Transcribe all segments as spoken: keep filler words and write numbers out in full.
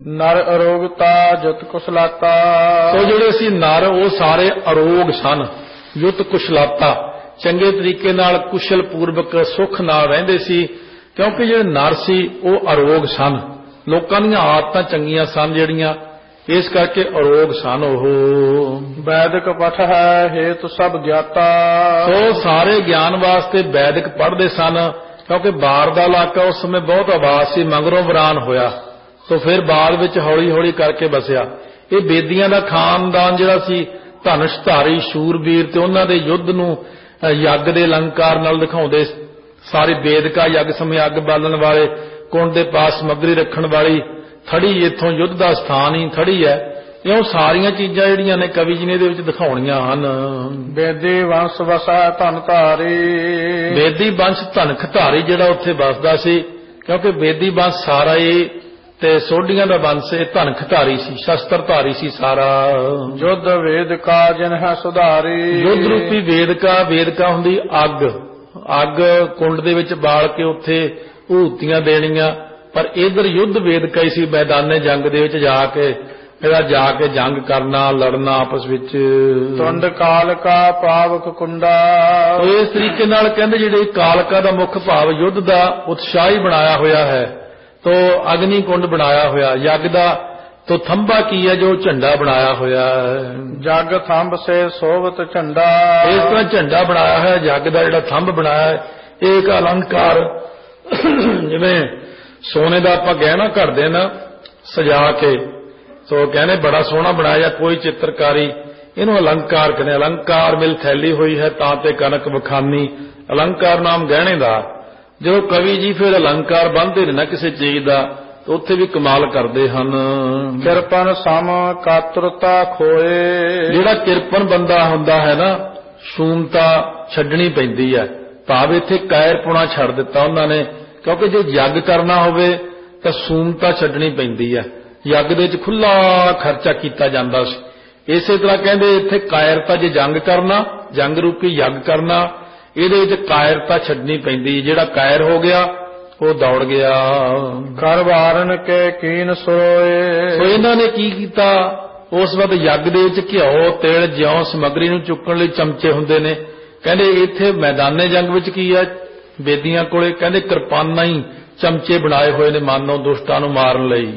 ਨਰ ਅਰੋਗਤਾ ਜੁਤ ਕੁਸ਼ਲਾਤਾ। ਸੋ ਜਿਹੜੇ ਸੀ ਨਰ ਉਹ ਸਾਰੇ ਅਰੋਗ ਸਨ, ਯੁਤ ਕੁਸ਼ਲਾਤਾ, ਚੰਗੇ ਤਰੀਕੇ ਨਾਲ ਕੁਸ਼ਲ ਪੂਰਵਕ ਸੁੱਖ ਨਾਲ ਰਹਿੰਦੇ ਸੀ, ਕਿਉਂਕਿ ਜਿਹੜੇ ਨਰ ਸੀ ਉਹ ਅਰੋਗ ਸਨ, ਲੋਕਾਂ ਦੀਆਂ ਆਦਤਾਂ ਚੰਗੀਆਂ ਸਨ ਜਿਹੜੀਆਂ, ਇਸ ਕਰਕੇ ਅਰੋਗ ਸਨ ਉਹ। ਵੈਦਿਕ ਪਠ ਹੈ ਹੇਤੁ ਸਭ ਗਿਆਤਾ। ਸੋ ਸਾਰੇ ਗਿਆਨ ਵਾਸਤੇ ਵੈਦਿਕ ਪੜ੍ਹਦੇ ਸਨ, ਕਿਉਂਕਿ ਬਾਰ ਦਾ ਇਲਾਕਾ ਉਸ ਸਮੇਂ ਬਹੁਤ ਆਬਾਦ ਸੀ, ਮਗਰੋਂ ਵੀਰਾਨ ਹੋਇਆ, ਸੋ ਫਿਰ ਬਾਅਦ ਵਿੱਚ ਹੌਲੀ ਹੌਲੀ ਕਰਕੇ ਵਸਿਆ। ਇਹ ਬੇਦੀਆਂ ਦਾ ਖਾਨਦਾਨ ਜਿਹੜਾ ਸੀ, ਧਨੁਸ਼ਧਾਰੀ ਸ਼ੂਰਬੀਰ, ਤੇ ਉਹਨਾਂ ਦੇ ਯੁੱਧ ਨੂੰ ਯੱਗ ਦੇ ਅਲੰਕਾਰ ਨਾਲ ਦਿਖਾਉਂਦੇ, ਸਾਰੇ ਵੇਦਕਾ ਯੱਗ ਸਮੇਂ ਅੱਗ ਬਾਲਣ ਵਾਲੇ, ਕੁੰਡ ਦੇ ਪਾਸ ਸਮੱਗਰੀ ਰੱਖਣ ਵਾਲੀ ਥੜੀ, ਇੱਥੋਂ ਯੁੱਧ ਦਾ ਸਥਾਨ ਹੀ ਥੜੀ ਹੈ। ਇਉਂ ਸਾਰੀਆਂ ਚੀਜ਼ਾਂ ਜਿਹੜੀਆਂ ਨੇ ਕਵੀ ਜੀ ਨੇ ਇਹਦੇ ਵਿੱਚ ਦਿਖਾਉਣੀਆਂ ਹਨ। ਬੇਦੀ ਵੰਸ਼ ਵਸਾ ਧਨ ਧਾਰੀ। ਬੇਦੀ ਵੰਸ਼ ਧਨਖ ਧਾਰੀ ਜਿਹੜਾ ਉੱਥੇ ਵਸਦਾ ਸੀ, ਕਿਉਂਕਿ ਬੇਦੀ ਵੰਸ਼ ਸਾਰਾ ਹੀ ਤੇ ਸੋਢੀਆਂ ਦਾ ਵੰਸ਼ ਇਹ ਧਨਖ ਧਾਰੀ ਸੀ, ਸ਼ਸਤਰ ਧਾਰੀ ਸੀ ਸਾਰਾ। ਯੁੱਧ ਵੇਦਕਾ ਜਿਨ ਹੈ ਸੁਧਾਰੀ। ਯੁੱਧ ਰੂਪੀ ਵੇਦਕਾ, ਵੇਦਕਾ ਹੁੰਦੀ ਅੱਗ, ਅੱਗ ਕੁੰਡ ਦੇ ਵਿੱਚ ਬਾਲ ਕੇ ਉੱਥੇ ਹੂਤੀਆਂ ਦੇਣੀਆਂ, ਪਰ ਇਧਰ ਯੁੱਧ ਵੇਦਕਾ ਹੀ ਸੀ, ਮੈਦਾਨੇ ਜੰਗ ਦੇ ਵਿੱਚ ਜਾ ਕੇ ਇਹਦਾ ਜਾ ਕੇ ਜੰਗ ਕਰਨਾ, ਲੜਨਾ ਆਪਸ ਵਿੱਚ। ਤੁੰਡ ਕਾਲਕਾ ਪਾਵਕ ਕੁੰਡਾ। ਇਸ ਤਰੀਕੇ ਨਾਲ ਕਹਿੰਦੇ ਜਿਹੜੇ ਕਾਲਕਾ ਦਾ ਮੁੱਖ ਭਾਵ ਯੁੱਧ ਦਾ ਉਤਸ਼ਾਹੀ ਬਣਾਇਆ ਹੋਇਆ ਹੈ, ਤੋ ਅਗਨੀ ਕੁੰਡ ਬਣਾਇਆ ਹੋਇਆ, ਯੱਗ ਦਾ ਤੋ ਥੰਬਾ ਕੀ ਹੈ ਜੋ ਝੰਡਾ ਬਣਾਇਆ ਹੋਇਆ ਹੈ। ਜੱਗ ਥੰਬ ਸੇ ਸੋਵਤ ਝੰਡਾ। ਇਸ ਤਰ੍ਹਾਂ ਝੰਡਾ ਬਣਾਇਆ ਹੈ, ਜੱਗ ਦਾ ਜਿਹੜਾ ਥੰਬ ਬਣਾਇਆ ਹੈ, ਇਹ ਇੱਕ ਅਲੰਕਾਰ, ਜਿਵੇਂ ਸੋਨੇ ਦਾ ਆਪਾਂ ਗਹਿਣਾ ਘੜਦੇ ਨਾ ਸਜਾ ਕੇ, ਸੋ ਕਹਿੰਦੇ ਬੜਾ ਸੋਹਣਾ ਬਣਾਇਆ, ਕੋਈ ਚਿੱਤਰਕਾਰੀ, ਇਹਨੂੰ ਅਲੰਕਾਰ ਕਹਿੰਦੇ। ਅਲੰਕਾਰ ਮਿਲ ਥੈਲੀ ਹੋਈ ਹੈ ਤਾਂ ਤੇ ਕਨਕ ਵਖਾਨੀ, ਅਲੰਕਾਰ ਨਾਮ ਗਹਿਣੇ ਦਾ। ਜਦੋਂ ਕਵੀ ਜੀ ਫਿਰ ਅਲੰਕਾਰ ਬੰਨ੍ਹਦੇ ਨੇ ਨਾ ਕਿਸੇ ਚੀਜ਼ ਦਾ, ਤਾਂ ਉੱਥੇ ਵੀ ਕਮਾਲ ਕਰਦੇ ਹਨ। ਕਿਰਪਨ ਸਮ ਕਾਤਰਤਾ ਖੋਏ। ਜਿਹੜਾ ਕਿਰਪਨ ਬੰਦਾ ਹੁੰਦਾ ਹੈ ਨਾ, ਸ਼ੂਮਤਾ ਛੱਡਣੀ ਪੈਂਦੀ ਹੈ, ਭਾਵ ਇੱਥੇ ਕਾਇਰਪੁਣਾ ਛੱਡ ਦਿੱਤਾ ਉਹਨਾਂ ਨੇ, ਕਿਉਂਕਿ ਜੇ ਯੱਗ ਕਰਨਾ ਹੋਵੇ ਤਾਂ ਸ਼ੂਮਤਾ ਛੱਡਣੀ ਪੈਂਦੀ ਹੈ। ਯੱਗ ਦੇ ਵਿੱਚ ਖੁੱਲਾ ਖਰਚਾ ਕੀਤਾ ਜਾਂਦਾ ਸੀ, ਇਸੇ ਤਰ੍ਹਾਂ ਕਹਿੰਦੇ ਇੱਥੇ ਕਾਇਰਤਾ, ਜੇ ਜੰਗ ਕਰਨਾ, ਜੰਗ ਰੂਪੀ ਯੱਗ ਕਰਨਾ, ਇਹਦੇ ਵਿੱਚ ਕਾਇਰਤਾ ਛੱਡਣੀ ਪੈਂਦੀ। ਜਿਹੜਾ ਕਾਇਰ ਹੋ ਗਿਆ ਉਹ ਦੌੜ ਗਿਆ। ਕਰ ਵਾਰਨ ਕੇ ਕੀਨ ਸੋਏ। ਸੋ ਇਹਨਾਂ ਨੇ ਕੀ ਕੀਤਾ, ਉਸ ਵਕਤ ਯੱਗ ਦੇ ਵਿੱਚ ਘਿਓ, ਤੇਲ, ਜਿਉਂ ਸਮੱਗਰੀ ਨੂੰ ਚੁੱਕਣ ਲਈ ਚਮਚੇ ਹੁੰਦੇ ਨੇ, ਕਹਿੰਦੇ ਇੱਥੇ ਮੈਦਾਨੇ ਜੰਗ ਵਿੱਚ ਕੀ ਹੈ, ਬੇਦੀਆਂ ਕੋਲੇ ਕਹਿੰਦੇ ਕਿਰਪਾਨਾਂ ਹੀ ਚਮਚੇ ਬਣਾਏ ਹੋਏ ਨੇ, ਮਾਨੋ ਦੁਸ਼ਟਾਂ ਨੂੰ ਮਾਰਨ ਲਈ।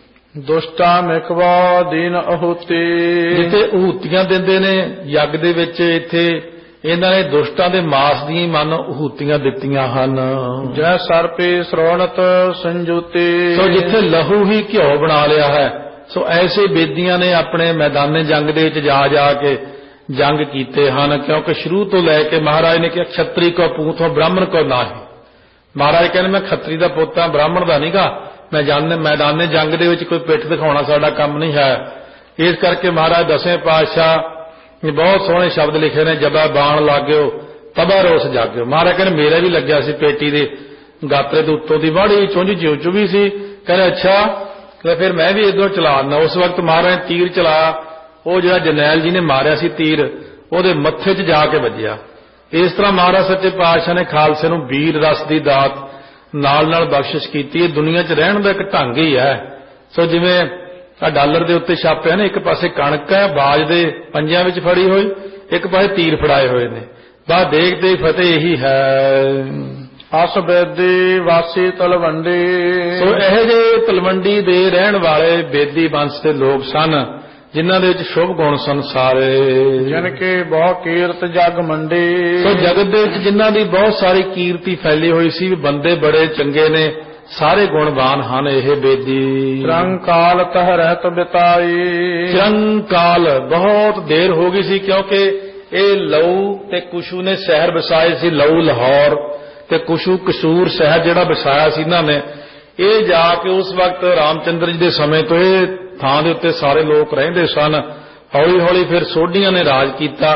ਦੁਸ਼ਟਾ ਮਿਕਵਾ ਦੀਨ ਅਹੂਤੀ। ਜਿੱਥੇ ਅਹੂਤੀਆਂ ਦਿੰਦੇ ਨੇ ਯੱਗ ਦੇ ਵਿੱਚ, ਇੱਥੇ ਇਹਨਾਂ ਨੇ ਦੁਸ਼ਟਾਂ ਦੇ ਮਾਸ ਦੀਆਂ ਮਨ ਅਹੂਤੀਆਂ ਦਿੱਤੀਆਂ ਹਨ। ਜੈ ਸਰਪੀ ਸਰੋਣਤ ਸੰਜੂਤੀ। ਸੋ ਜਿੱਥੇ ਲਹੂ ਹੀ ਘਿਓ ਬਣਾ ਲਿਆ ਹੈ, ਸੋ ਐਸੇ ਬੇਦੀਆਂ ਨੇ ਆਪਣੇ ਮੈਦਾਨੇ ਜੰਗ ਦੇ ਵਿੱਚ ਜਾ ਜਾ ਕੇ ਜੰਗ ਕੀਤੇ ਹਨ, ਕਿਉਂਕਿ ਸ਼ੁਰੂ ਤੋਂ ਲੈ ਕੇ ਮਹਾਰਾਜ ਨੇ ਕਿਹਾ ਖੱਤਰੀ ਕੋ ਪੂਥੋਂ ਬ੍ਰਾਹਮਣ ਕੋ ਨਾਹੀ। ਮਹਾਰਾਜ ਕਹਿੰਦੇ ਮੈਂ ਖੱਤਰੀ ਦਾ ਪੁੱਤ ਹਾਂ, ਬ੍ਰਾਹਮਣ ਦਾ ਨਹੀਂਗਾ, ਮੈਂ ਜਾਣੇ ਮੈਦਾਨੇ ਜੰਗ ਦੇ ਵਿੱਚ ਕੋਈ ਪਿੱਠ ਦਿਖਾਉਣਾ ਸਾਡਾ ਕੰਮ ਨਹੀਂ ਹੈ। ਇਸ ਕਰਕੇ ਮਹਾਰਾਜ ਦਸਵੇਂ ਪਾਤਸ਼ਾਹ ਨੇ ਬਹੁਤ ਸੋਹਣੇ ਸ਼ਬਦ ਲਿਖੇ ਨੇ, ਜਬਾ ਬਾਣ ਲਾਗਿਓ ਤਬਾ ਰੋਸ ਜਾਗਿਓ। ਮਹਾਰਾਜ ਕਹਿੰਦੇ ਮੇਰਾ ਵੀ ਲੱਗਿਆ ਸੀ ਪੇਟੀ ਦੇ ਗਾਤਰੇ ਦੇ ਉੱਤੋਂ ਦੀ ਬੜੀ ਚੁੰਝ ਜਿਉ ਚੁਭੀ ਸੀ, ਕਹਿੰਦੇ ਅੱਛਾ ਫਿਰ ਮੈਂ ਵੀ ਇੱਧਰੋਂ ਚਲਾ ਦਿੰਦਾ। ਉਸ ਵਕਤ ਮਹਾਰਾਜ ਨੇ ਤੀਰ ਚਲਾਇਆ, ਉਹ ਜਿਹੜਾ ਜਰਨੈਲ ਜੀ ਨੇ ਮਾਰਿਆ ਸੀ ਤੀਰ, ਉਹਦੇ ਮੱਥੇ 'ਚ ਜਾ ਕੇ ਵੱਜਿਆ। ਇਸ ਤਰ੍ਹਾਂ ਮਹਾਰਾਜ ਸੱਚੇ ਪਾਤਸ਼ਾਹ ਨੇ ਖਾਲਸੇ ਨੂੰ ਵੀਰ ਰਸ ਦੀ ਦਾਤ ਨਾਲ ਨਾਲ ਬਖਸ਼ਿਸ਼ ਕੀਤੀ। ਇਹ ਦੁਨੀਆ 'ਚ ਰਹਿਣ ਦਾ ਇੱਕ ਢੰਗ ਹੀ ਹੈ। ਸੋ ਜਿਵੇਂ ਆ ਡਾਲਰ ਦੇ ਉੱਤੇ ਛਾਪਿਆ ਨਾ, ਇੱਕ ਪਾਸੇ ਕਣਕ ਹੈ ਬਾਜ ਦੇ ਪੰਜਿਆਂ ਵਿੱਚ ਫੜੀ ਹੋਈ, ਇੱਕ ਪਾਸੇ ਤੀਰ ਫੜਾਏ ਹੋਏ ਨੇ, ਬਸ ਦੇਖਦੇ ਫਤਿਹ ਇਹੀ ਹੈ। ਅਸ ਬੇਦੀ ਵਾਸੀ ਤਲਵੰਡੀ। ਸੋ ਇਹੋ ਜਿਹੇ ਤਲਵੰਡੀ ਦੇ ਰਹਿਣ ਵਾਲੇ ਬੇਦੀ ਵੰਸ਼ ਦੇ ਲੋਕ ਸਨ, ਜਿਨ੍ਹਾਂ ਦੇ ਵਿੱਚ ਸ਼ੁਭ ਗੁਣ ਸਨ ਸਾਰੇ। ਜਿਨ ਕੇ ਬਹੁ ਕੀਰਤ ਜਗ ਮੰਡੀ। ਸੋ ਜਗਤ ਦੇ ਵਿੱਚ ਜਿਨ੍ਹਾਂ ਦੀ ਬਹੁਤ ਸਾਰੀ ਕੀਰਤੀ ਫੈਲੀ ਹੋਈ ਸੀ, ਬੰਦੇ ਬੜੇ ਚੰਗੇ ਨੇ, ਸਾਰੇ ਗੁਣਵਾਨ ਹਨ ਇਹ ਬੇਦੀ। ਚਿਰੰਕਾਲ ਤਹ ਰਹਿਤ ਬਿਤਾਈ। ਚਿਰੰਕਾਲ ਬਹੁਤ ਦੇਰ ਹੋ ਗਈ ਸੀ, ਕਿਉਂਕਿ ਇਹ ਲਊ ਤੇ ਕੁਸ਼ੂ ਨੇ ਸ਼ਹਿਰ ਵਸਾਏ ਸੀ, ਲਊ ਲਾਹੌਰ ਤੇ ਕੁਸ਼ੂ ਕਸੂਰ ਸ਼ਹਿਰ ਜਿਹੜਾ ਵਸਾਇਆ ਸੀ ਇਹਨਾਂ ਨੇ। ਇਹ ਜਾ ਕੇ ਉਸ ਵਕਤ ਰਾਮਚੰਦਰ ਜੀ ਦੇ ਸਮੇਂ ਤੋਂ ਇਹ ਥਾਂ ਦੇ ਉੱਤੇ ਸਾਰੇ ਲੋਕ ਰਹਿੰਦੇ ਸਨ। ਹੌਲੀ ਹੌਲੀ ਫਿਰ ਸੋਢੀਆਂ ਨੇ ਰਾਜ ਕੀਤਾ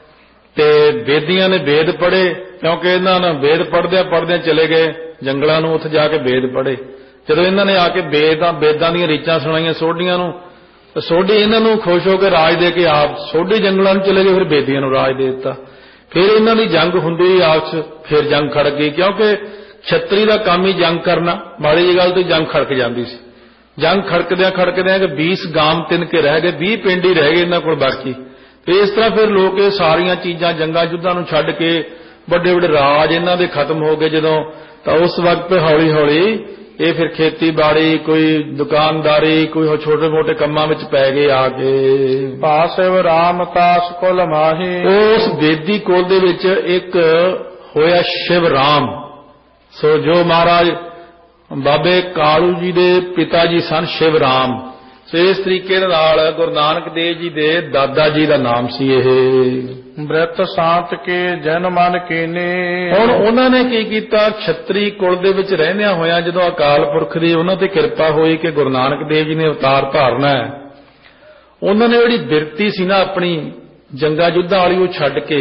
ਤੇ ਬੇਦੀਆਂ ਨੇ ਵੇਦ ਪੜ੍ਹੇ, ਕਿਉਂਕਿ ਇਹਨਾਂ ਨੇ ਵੇਦ ਪੜ੍ਹਦਿਆਂ ਪੜ੍ਹਦਿਆਂ ਚਲੇ ਗਏ ਜੰਗਲਾਂ ਨੂੰ, ਉੱਥੇ ਜਾ ਕੇ ਵੇਦ ਪੜ੍ਹੇ। ਜਦੋਂ ਇਹਨਾਂ ਨੇ ਆ ਕੇ ਵੇਦਾਂ ਵੇਦਾਂ ਦੀਆਂ ਰੀਚਾਂ ਸੁਣਾਈਆਂ ਸੋਢੀਆਂ ਨੂੰ, ਸੋਢੀ ਇਹਨਾਂ ਨੂੰ ਖੁਸ਼ ਹੋ ਕੇ ਰਾਜ ਦੇ ਕੇ ਆਪ ਸੋਢੀ ਜੰਗਲਾਂ ਨੂੰ ਚਲੇ ਗਏ, ਫਿਰ ਬੇਦੀਆਂ ਨੂੰ ਰਾਜ ਦੇ ਦਿੱਤਾ। ਫਿਰ ਇਹਨਾਂ ਦੀ ਜੰਗ ਹੁੰਦੀ ਆਪਸ, ਫਿਰ ਜੰਗ ਖੜਕ ਗਈ, ਕਿਉਂਕਿ ਛਤਰੀ ਦਾ ਕੰਮ ਹੀ ਜੰਗ ਕਰਨਾ, ਮਾੜੀ ਜਿਹੀ ਗੱਲ ਤੋਂ ਜੰਗ ਖੜਕ ਜਾਂਦੀ ਸੀ। ਜੰਗ ਖੜਕਦਿਆਂ ਖੜਕਦਿਆਂ ਕਿ बीस ਗਾਮ ਤਿੰਨ ਕੇ ਰਹਿ ਗਏ, ਵੀਹ ਪਿੰਡ ਹੀ ਰਹਿ ਗਏ ਇਹਨਾਂ ਕੋਲ ਬਾਕੀ। ਤੇ ਇਸ ਤਰ੍ਹਾਂ ਫਿਰ ਲੋਕ ਇਹ ਸਾਰੀਆਂ ਚੀਜ਼ਾਂ ਜੰਗਾਂ ਯੁੱਧਾਂ ਨੂੰ ਛੱਡ ਕੇ ਵੱਡੇ ਵੱਡੇ ਰਾਜ ਇਹਨਾਂ ਦੇ ਖਤਮ ਹੋ ਗਏ ਜਦੋਂ, ਤਾਂ ਉਸ ਵਕਤ ਹੌਲੀ ਹੌਲੀ ਇਹ ਫਿਰ ਖੇਤੀਬਾੜੀ, ਕੋਈ ਦੁਕਾਨਦਾਰੀ, ਕੋਈ ਛੋਟੇ ਮੋਟੇ ਕੰਮਾਂ ਵਿੱਚ ਪੈ ਗਏ ਆ ਕੇ। ਪਾਸਿਵ ਰਾਮ ਤਾਸ ਕੁਲ ਮਾਹੀ, ਉਸ ਬੇਦੀ ਕੁਲ ਦੇ ਵਿੱਚ ਇੱਕ ਹੋਇਆ ਸ਼ਿਵ ਰਾਮ। ਸੋ ਜੋ ਮਹਾਰਾਜ ਬਾਬੇ ਕਾਲੂ ਜੀ ਦੇ ਪਿਤਾ ਜੀ ਸਨ ਸ਼ਿਵ ਰਾਮ। ਸੋ ਇਸ ਤਰੀਕੇ ਨਾਲ ਗੁਰੂ ਨਾਨਕ ਦੇਵ ਜੀ ਦੇ ਦਾਦਾ ਜੀ ਦਾ ਨਾਮ ਸੀ ਇਹ। ਬ੍ਰਿਤ ਸ਼ਾਂਤ ਕੇ ਜਨ ਮਨ ਕੀਨੇ, ਹੁਣ ਉਹਨਾਂ ਨੇ ਕੀ ਕੀਤਾ, ਛਤਰੀ ਕੁਲ ਦੇ ਵਿੱਚ ਰਹਿੰਦਿਆਂ ਹੋਇਆਂ ਜਦੋਂ ਅਕਾਲ ਪੁਰਖ ਦੀ ਉਹਨਾਂ ਤੇ ਕਿਰਪਾ ਹੋਈ ਕਿ ਗੁਰੂ ਨਾਨਕ ਦੇਵ ਜੀ ਨੇ ਅਵਤਾਰ ਧਾਰਨਾ ਹੈ, ਉਹਨਾਂ ਨੇ ਜਿਹੜੀ ਬਿਰਤੀ ਸੀ ਨਾ ਆਪਣੀ ਜੰਗਾਂ ਯੁੱਧਾਂ ਵਾਲੀ ਉਹ ਛੱਡ ਕੇ,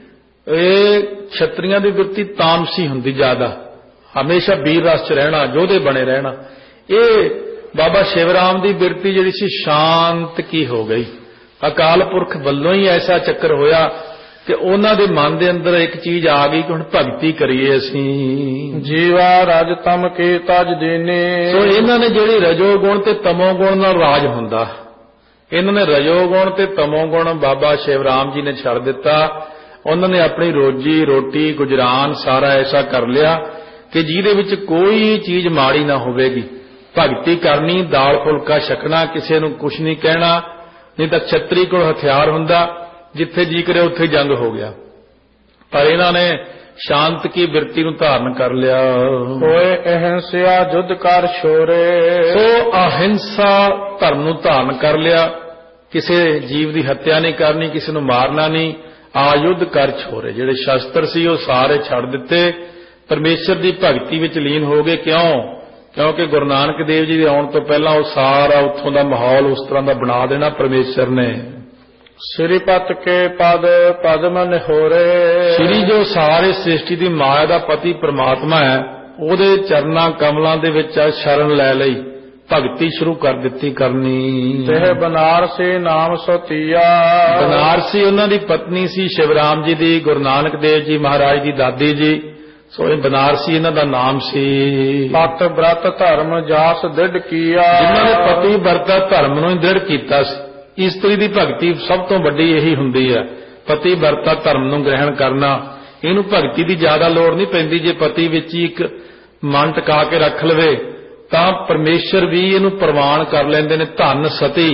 ਇਹ ਛਤਰੀਆਂ ਦੀ ਬਿਰਤੀ ਤਾਮਸੀ ਹੁੰਦੀ ਜ਼ਿਆਦਾ, ਹਮੇਸ਼ਾ ਵੀਰ ਰਸ ਚ ਰਹਿਣਾ, ਯੋਧੇ ਬਣੇ ਰਹਿਣਾ। ਇਹ ਬਾਬਾ ਸ਼ਿਵਰਾਮ ਦੀ ਬਿਰਤੀ ਜਿਹੜੀ ਸੀ ਸ਼ਾਂਤ ਕੀ ਹੋ ਗਈ। ਅਕਾਲ ਪੁਰਖ ਵੱਲੋਂ ਹੀ ਐਸਾ ਚੱਕਰ ਹੋਇਆ ਕਿ ਉਹਨਾਂ ਦੇ ਮਨ ਦੇ ਅੰਦਰ ਇੱਕ ਚੀਜ਼ ਆ ਗਈ ਕਿ ਹੁਣ ਭਗਤੀ ਕਰੀਏ ਅਸੀਂ। ਜੀਵਾ ਰਜ ਤਮ ਕੇ ਤਜ ਦੇਨੇ, ਸੋ ਇਹਨਾਂ ਨੇ ਜਿਹੜੀ ਰਜੋ ਗੁਣ ਤੇ ਤਮੋ ਗੁਣ ਨਾਲ ਰਾਜ ਹੁੰਦਾ, ਇਹਨਾਂ ਨੇ ਰਜੋ ਗੁਣ ਤੇ ਤਮੋ ਗੁਣ ਬਾਬਾ ਸ਼ਿਵਰਾਮ ਜੀ ਨੇ ਛੱਡ ਦਿੱਤਾ। ਉਹਨਾਂ ਨੇ ਆਪਣੀ ਰੋਜੀ ਰੋਟੀ ਗੁਜਰਾਨ ਸਾਰਾ ਐਸਾ ਕਰ ਲਿਆ ਕਿ ਜਿਹਦੇ ਵਿੱਚ ਕੋਈ ਚੀਜ਼ ਮਾੜੀ ਨਾ ਹੋਵੇਗੀ। ਭਗਤੀ ਕਰਨੀ, ਦਾਲ ਫੁਲਕਾ ਛਕਣਾ, ਕਿਸੇ ਨੂੰ ਕੁਛ ਨਹੀਂ ਕਹਿਣਾ। ਨਹੀਂ ਤਾਂ ਛਤਰੀ ਕੋਲ ਹਥਿਆਰ ਹੁੰਦਾ, ਜਿੱਥੇ ਜੀ ਕਰੇ ਉੱਥੇ ਜੰਗ ਹੋ ਗਿਆ। ਪਰ ਇਹਨਾਂ ਨੇ ਸ਼ਾਂਤ ਕੀ ਬਿਰਤੀ ਨੂੰ ਧਾਰਨ ਕਰ ਲਿਆ। ਹੋਏ ਅਹਿੰਸਾ ਜੁੱਧ ਕਰ ਛੋਰੇ, ਸੋ ਅਹਿੰਸਾ ਧਰਮ ਨੂੰ ਧਾਰਨ ਕਰ ਲਿਆ। ਕਿਸੇ ਜੀਵ ਦੀ ਹੱਤਿਆ ਨਹੀਂ ਕਰਨੀ, ਕਿਸੇ ਨੂੰ ਮਾਰਨਾ ਨਹੀਂ। ਆਯੁੱਧ ਕਰ ਛੋਰੇ, ਜਿਹੜੇ ਸ਼ਸਤਰ ਸੀ ਉਹ ਸਾਰੇ ਛੱਡ ਦਿੱਤੇ, ਪਰਮੇਸ਼ਰ ਦੀ ਭਗਤੀ ਵਿੱਚ ਲੀਨ ਹੋ ਗਏ। ਕਿਉਂ? ਕਿਉਂਕਿ ਗੁਰੂ ਨਾਨਕ ਦੇਵ ਜੀ ਦੇ ਆਉਣ ਤੋਂ ਪਹਿਲਾਂ ਉਹ ਸਾਰਾ ਉੱਥੋਂ ਦਾ ਮਾਹੌਲ ਉਸ ਤਰ੍ਹਾਂ ਦਾ ਬਣਾ ਦੇਣਾ ਪਰਮੇਸ਼ਰ ਨੇ। ਸ੍ਰੀਪਤ ਕੇ ਪਦ ਪਦਮ ਨਿਹੋਰੇ, ਸ੍ਰੀ ਜੋ ਸਾਰੇ ਸ੍ਰਿਸ਼ਟੀ ਦੀ ਮਾਇਆ ਦਾ ਪਤੀ ਪ੍ਰਮਾਤਮਾ ਹੈ, ਉਹਦੇ ਚਰਨਾਂ ਕਮਲਾਂ ਦੇ ਵਿੱਚ ਸ਼ਰਨ ਲੈ ਲਈ, ਭਗਤੀ ਸ਼ੁਰੂ ਕਰ ਦਿੱਤੀ ਕਰਨੀ। ਤੇ ਬਨਾਰਸੀ ਨਾਮ ਸਤੀਆ, ਬਨਾਰਸੀ ਉਹਨਾਂ ਦੀ ਪਤਨੀ ਸੀ ਸ਼ਿਵਰਾਮ ਜੀ ਦੀ, ਗੁਰੂ ਨਾਨਕ ਦੇਵ ਜੀ ਮਹਾਰਾਜ ਦੀ ਦਾਦੀ ਜੀ। ਸੋ ਇਹ ਬਨਾਰਸੀ ਇਹਨਾਂ ਦਾ ਨਾਮ ਸੀ। ਪਤ ਬ੍ਰਤ ਧਰਮ ਜਾਸ ਦ੍ਰਿੜ ਕੀਆ, ਜਿਨ੍ਹਾਂ ਨੇ ਪਤੀ ਵਰਤਾ ਧਰਮ ਨੂੰ ਹੀ ਦ੍ਰਿੜ ਕੀਤਾ ਸੀ। ਇਸਤਰੀ ਦੀ ਭਗਤੀ ਸਭ ਤੋਂ ਵੱਡੀ ਇਹੀ ਹੁੰਦੀ ਹੈ, ਪਤੀ ਵਰਤਾ ਧਰਮ ਨੂੰ ਗ੍ਰਹਿਣ ਕਰਨਾ। ਇਹਨੂੰ ਭਗਤੀ ਦੀ ਜ਼ਿਆਦਾ ਲੋੜ ਨਹੀਂ ਪੈਂਦੀ। ਜੇ ਪਤੀ ਵਿੱਚ ਹੀ ਇੱਕ ਮਨ ਟਿਕਾ ਕੇ ਰੱਖ ਲਵੇ ਤਾਂ ਪਰਮੇਸ਼ਰ ਵੀ ਇਹਨੂੰ ਪ੍ਰਵਾਨ ਕਰ ਲੈਂਦੇ ਨੇ। ਧਨ ਸਤੀ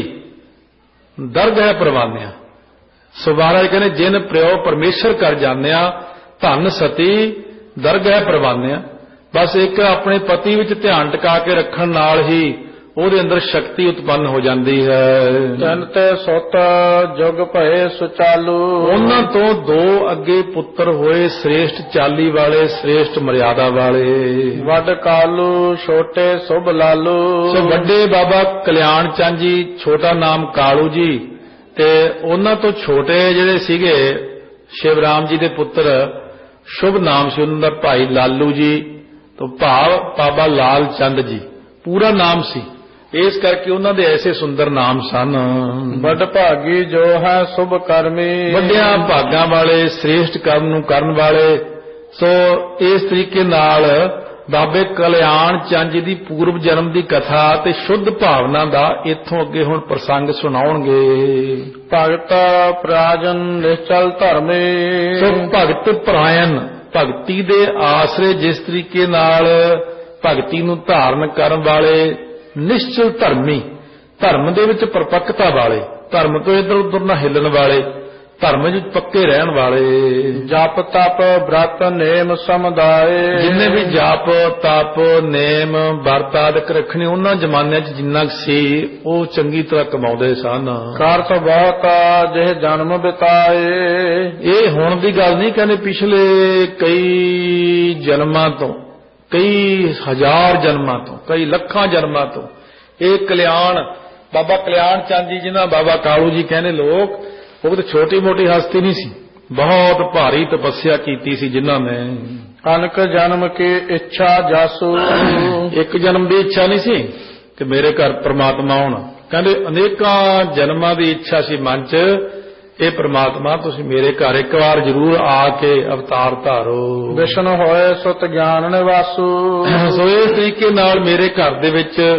ਦਰਗਹਿ ਪ੍ਰਵਾਨਿਆ। ਸੋ ਮਹਾਰਾਜ ਕਹਿੰਦੇ ਜਿਨ ਪ੍ਰਯੋ ਪਰਮੇਸ਼ਰ ਕਰ ਜਾਂਦਿਆਂ ਧਨ ਸਤੀ ਦਰਗਹਿ ਪ੍ਰਵਾਨਿਆ। ਬਸ ਇੱਕ ਆਪਣੇ ਪਤੀ ਵਿੱਚ ਧਿਆਨ ਟਿਕਾ ਕੇ ਰੱਖਣ ਨਾਲ ਹੀ ਉਹਦੇ ਅੰਦਰ ਸ਼ਕਤੀ ਉਤਪੰਨ ਹੋ ਜਾਂਦੀ ਹੈ। ਜਨ ਤੇ ਸੁਤ ਜੁਗ ਭਏ ਸੁਚਾਲੂ, ਉਹਨਾਂ ਤੋਂ ਦੋ ਅੱਗੇ ਪੁੱਤਰ ਹੋਏ ਸ੍ਰੇਸ਼ਟ ਚਾਲੀ ਵਾਲੇ, ਸ੍ਰੇਸ਼ਟ ਮਰਿਆਦਾ ਵਾਲੇ। ਵੱਡ ਕਾਲੂ ਛੋਟੇ ਸੁਭ ਲਾਲੂ, ਸੋ ਵੱਡੇ ਬਾਬਾ ਕਲਿਆਣ ਚੰਦ ਜੀ, ਛੋਟਾ ਨਾਮ ਕਾਲੂ ਜੀ, ਤੇ ਉਹਨਾਂ ਤੋਂ ਛੋਟੇ ਜਿਹੜੇ ਸੀਗੇ ਸ਼ਿਵਰਾਮ ਜੀ ਦੇ ਪੁੱਤਰ, ਸ਼ੁਭ ਨਾਮ ਸੀ ਉਹਨਾਂ ਦਾ ਭਾਈ ਲਾਲੂ ਜੀ, ਤੋਂ ਭਾਵ ਬਾਬਾ ਲਾਲ ਚੰਦ ਜੀ ਪੂਰਾ ਨਾਮ ਸੀ। ਇਸ ਕਰਕੇ ਉਹਨਾਂ ਦੇ ਐਸੇ ਸੁੰਦਰ ਨਾਮ ਸਨ। ਵੱਡ ਭਾਗੀ ਜੋ ਹੈ ਸੁਭ ਕਰਮੀ, ਵੱਡਿਆਂ ਭਾਗਾਂ ਵਾਲੇ, ਸ੍ਰੇਸ਼ਟ ਕਰਮ ਨੂੰ ਕਰਨ ਵਾਲੇ। ਸੋ ਇਸ ਤਰੀਕੇ ਨਾਲ ਬਾਬੇ ਕਲਿਆਣ ਚੰਦ ਜੀ ਦੀ ਪੂਰਵ ਜਨਮ ਦੀ ਕਥਾ ਤੇ ਸ਼ੁੱਧ ਭਾਵਨਾ ਦਾ ਇੱਥੋਂ ਅੱਗੇ ਹੁਣ ਪ੍ਰਸੰਗ ਸੁਣਾਉਣਗੇ। ਭਗਤ ਪ੍ਰਾਜਨ ਨਿਸ਼ਚਲ ਧਰਮੇ, ਸੋ ਭਗਤ ਪ੍ਰਾਇਨ, ਭਗਤੀ ਦੇ ਆਸਰੇ ਜਿਸ ਤਰੀਕੇ ਨਾਲ ਭਗਤੀ ਨੂੰ ਧਾਰਨ ਕਰਨ ਵਾਲੇ, ਨਿਸ਼ਚਲ ਧਰਮੀ, ਧਰਮ ਦੇ ਵਿੱਚ ਪਰਪੱਕਤਾ ਵਾਲੇ, ਧਰਮ ਤੋਂ ਇੱਧਰ ਉੱਧਰ ਨਾ ਹਿੱਲਣ ਵਾਲੇ, ਧਰਮ ਵਿੱਚ ਪੱਕੇ ਰਹਿਣ ਵਾਲੇ। ਜਪ ਤਪ ਬ੍ਰਤ ਨੇਮ ਸਮਦਾਏ, ਜਿੰਨੇ ਵੀ ਜਪ ਤਪ ਨੇਮ ਵਰਤ ਆਦਿਕ ਰੱਖਣੇ ਉਹਨਾਂ ਜ਼ਮਾਨਿਆਂ 'ਚ ਜਿੰਨਾ ਸੀ ਉਹ ਚੰਗੀ ਤਰ੍ਹਾਂ ਕਮਾਉਂਦੇ ਸਨ। ਕਰਤ ਬਹੁਤ ਜਿਹ ਜਨਮ ਬਿਤਾਏ, ਇਹ ਹੁਣ ਦੀ ਗੱਲ ਨਹੀਂ, ਕਹਿੰਦੇ ਪਿਛਲੇ ਕਈ ਜਨਮਾਂ ਤੋਂ, ਕਈ ਹਜ਼ਾਰ ਜਨਮਾਂ ਤੋਂ, ਕਈ ਲੱਖਾਂ ਜਨਮਾਂ ਤੋਂ ਇਹ ਕਲਿਆਣ ਬਾਬਾ ਕਲਿਆਣ ਚੰਦ ਜੀ, ਜਿਹਨਾਂ ਬਾਬਾ ਕਾਲੂ ਜੀ ਕਹਿੰਦੇ ਲੋਕ, ਉਹ ਤਾਂ ਛੋਟੀ ਮੋਟੀ ਹਸਤੀ ਨਹੀਂ ਸੀ, ਬਹੁਤ ਭਾਰੀ ਤਪੱਸਿਆ ਕੀਤੀ ਸੀ ਜਿਨ੍ਹਾਂ ਨੇ। ਅਨਕ ਜਨਮ ਕੀ ਇੱਛਾ ਜਾਸੂ, ਇੱਕ ਜਨਮ ਦੀ ਇੱਛਾ ਨਹੀਂ ਸੀ ਕਿ ਮੇਰੇ ਘਰ ਪ੍ਰਮਾਤਮਾ ਆਉਣ, ਕਹਿੰਦੇ ਅਨੇਕਾਂ ਜਨਮਾਂ ਦੀ ਇੱਛਾ ਸੀ ਮਨ 'ਚ, ਇਹ ਪ੍ਰਮਾਤਮਾ ਤੁਸੀਂ ਮੇਰੇ ਘਰ ਇੱਕ ਵਾਰ ਜ਼ਰੂਰ ਆ ਕੇ ਅਵਤਾਰ ਧਾਰੋ। ਵਿਸ਼ਨ ਹੋਏ ਸੁਤ ਗਿਆਨ ਨਿਵਾਸੂ, ਸੋ ਇਸ ਤਰੀਕੇ ਨਾਲ ਮੇਰੇ ਘਰ ਦੇ ਵਿੱਚ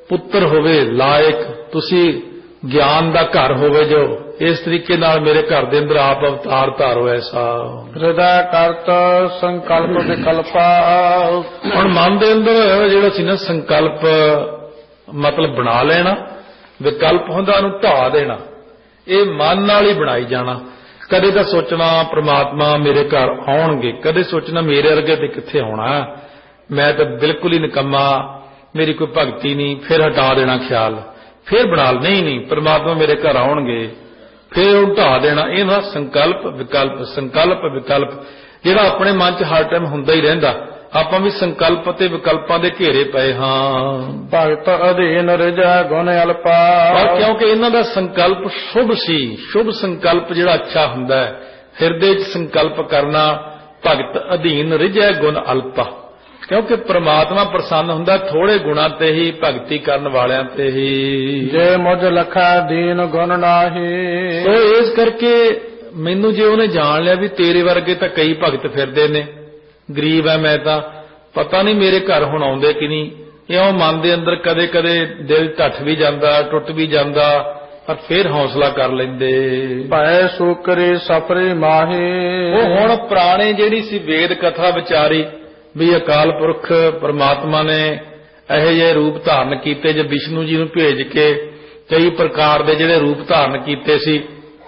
ਪੁੱਤਰ ਹੋਵੇ ਲਾਇਕ, ਤੁਸੀਂ ਗਿਆਨ ਦਾ ਘਰ ਹੋਵੇ ਜੋ ਇਸ ਤਰੀਕੇ ਨਾਲ ਮੇਰੇ ਘਰ ਦੇ ਅੰਦਰ ਆਪ ਅਵਤਾਰ ਧਾਰੋ ਐਸਾ। ਹਿਰਦੈ ਕਰਤ ਸੰਕਲਪ ਵਿਕਲਪਾ। ਹੁਣ ਮਨ ਦੇ ਅੰਦਰ ਜਿਹੜਾ ਸੀ ਨਾ ਸੰਕਲਪ ਮਤਲਬ ਬਣਾ ਲੈਣਾ, ਵਿਕਲਪ ਹੁੰਦਾ ਉਹਨੂੰ ਢਾ ਦੇਣਾ, ਇਹ ਮਨ ਨਾਲ ਹੀ ਬਣਾਈ ਜਾਣਾ। ਕਦੇ ਤਾਂ ਸੋਚਣਾ ਪ੍ਰਮਾਤਮਾ ਮੇਰੇ ਘਰ ਆਉਣਗੇ, ਕਦੇ ਸੋਚਣਾ ਮੇਰੇ ਵਰਗੇ ਤੇ ਕਿੱਥੇ ਆਉਣਾ, ਮੈਂ ਤਾਂ ਬਿਲਕੁਲ ਹੀ ਨਿਕੰਮਾ, ਮੇਰੀ ਕੋਈ ਭਗਤੀ ਨਹੀਂ, ਫਿਰ ਹਟਾ ਦੇਣਾ ਖਿਆਲ, ਫਿਰ ਬਣਾ ਨਹੀਂ ਨਹੀਂ ਪ੍ਰਮਾਤਮਾ ਮੇਰੇ ਘਰ ਆਉਣਗੇ, ਫਿਰ ਉਹ ਢਾ ਦੇਣਾ। ਇਹ ਨਾ ਸੰਕਲਪ ਵਿਕਲਪ, ਸੰਕਲਪ ਵਿਕਲਪ ਜਿਹੜਾ ਆਪਣੇ ਮਨ 'ਚ ਹਰ ਟਾਈਮ ਹੁੰਦਾ ਹੀ ਰਹਿੰਦਾ। ਆਪਾਂ ਵੀ ਸੰਕਲਪ ਤੇ ਵਿਕਲਪਾਂ ਦੇ ਘੇਰੇ ਪਏ ਹਾਂ। ਭਗਤ ਅਧੀਨ ਰਿਜੈ ਗੁਣ ਅਲਪਾ। ਪਰ ਕਿਉਂਕਿ ਇਹਨਾਂ ਦਾ ਸੰਕਲਪ ਸ਼ੁਭ ਸੀ, ਸ਼ੁਭ ਸੰਕਲਪ ਜਿਹੜਾ ਅੱਛਾ ਹੁੰਦਾ ਹੈ, ਹਿਰਦੇ 'ਚ ਸੰਕਲਪ ਕਰਨਾ। ਭਗਤ ਅਧੀਨ ਰਿਜੈ ਗੁਣ ਅਲਪਾ, ਕਿਉਂਕਿ ਪ੍ਰਮਾਤਮਾ ਪ੍ਰਸੰਨ ਹੁੰਦਾ ਥੋੜੇ ਗੁਣਾਂ ਤੇ ਹੀ, ਭਗਤੀ ਕਰਨ ਵਾਲਿਆਂ ਤੇ ਹੀ। ਜੇ ਮੁਝ ਲਖਾ ਦੀਨ ਗੁਣ ਨਾਹੀ। ਸੋ ਇਸ ਕਰਕੇ ਮੈਨੂੰ ਜੇ ਉਹਨੇ ਜਾਣ ਲਿਆ ਵੀ ਤੇਰੇ ਵਰਗੇ ਤਾਂ ਕਈ ਭਗਤ ਫਿਰਦੇ ਨੇ, ਗਰੀਬ ਹੈ ਮੈਂ ਤਾਂ, ਪਤਾ ਨਹੀਂ ਮੇਰੇ ਘਰ ਹੁਣ ਆਉਂਦੇ ਕਿ ਨਹੀਂ, ਇਉਂ ਮਨ ਦੇ ਅੰਦਰ ਕਦੇ ਕਦੇ ਦਿਲ ਢੱਠ ਵੀ ਜਾਂਦਾ, ਟੁੱਟ ਵੀ ਜਾਂਦਾ, ਪਰ ਫਿਰ ਹੌਸਲਾ ਕਰ ਲੈਂਦੇ। ਭੈ ਸੂਕਰੇ ਸਫਰੇ ਮਾਹੇ। ਉਹ ਹੁਣ ਪੁਰਾਣੇ ਜਿਹੜੀ ਸੀ ਵੇਦ ਕਥਾ ਵਿਚਾਰੀ ਵੀ ਅਕਾਲ ਪੁਰਖ ਪਰਮਾਤਮਾ ਨੇ ਇਹੋ ਜਿਹੇ ਰੂਪ ਧਾਰਨ ਕੀਤੇ, ਜੇ ਵਿਸ਼ਨੂੰ ਜੀ ਨੂੰ ਭੇਜ ਕੇ ਕਈ ਪ੍ਰਕਾਰ ਦੇ ਜਿਹੜੇ ਰੂਪ ਧਾਰਨ ਕੀਤੇ ਸੀ।